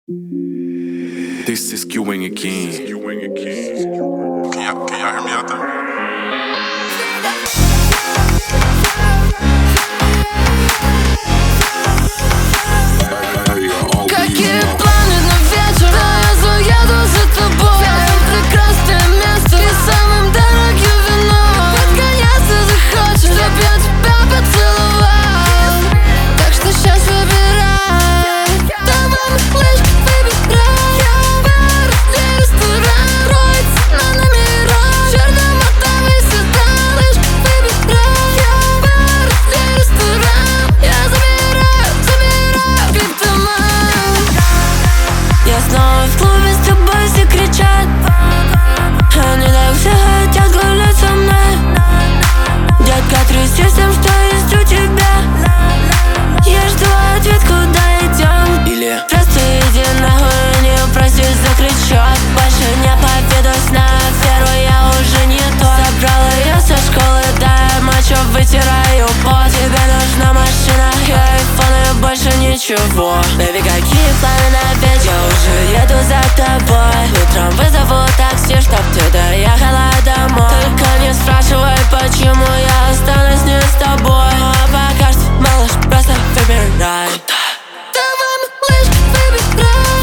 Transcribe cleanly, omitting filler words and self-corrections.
This is Q-Wing again. Can y'all hear me out there? Какие планы на вечер? Да, я заеду за тобой. Самое прекрасное место и самым дорогим вином. Под конец ты захочешь, чтоб я тебя поцеловал. Так что сейчас выбирай. Давай лишь выбирай. Бар или ресторан. Трое на номера. Черный мотовый седан. Лишь выбирай. Бар или ресторан. Я забираю криптоман. Я снова в клубе с тобой, все кричат. Они так все хотят гулять со мной. Детка, тряси всем, что есть у тебя. Я жду ответ, куда идем. Или Просто иди нахуй, не просись, закричат. Больше не поведусь на аферу, я уже не то. Забрала ее со школы, да, мочу, вытираю пот. Тебе нужна машина и айфон, и больше ничего. Бэби, какие планы на вечер? Я уже еду за тобой. Утром вызову такси, чтоб ты доехала домой. Только не спрашивай, почему я останусь не с тобой. А пока что, малыш, просто выбирай. Давай, малыш, выбирай.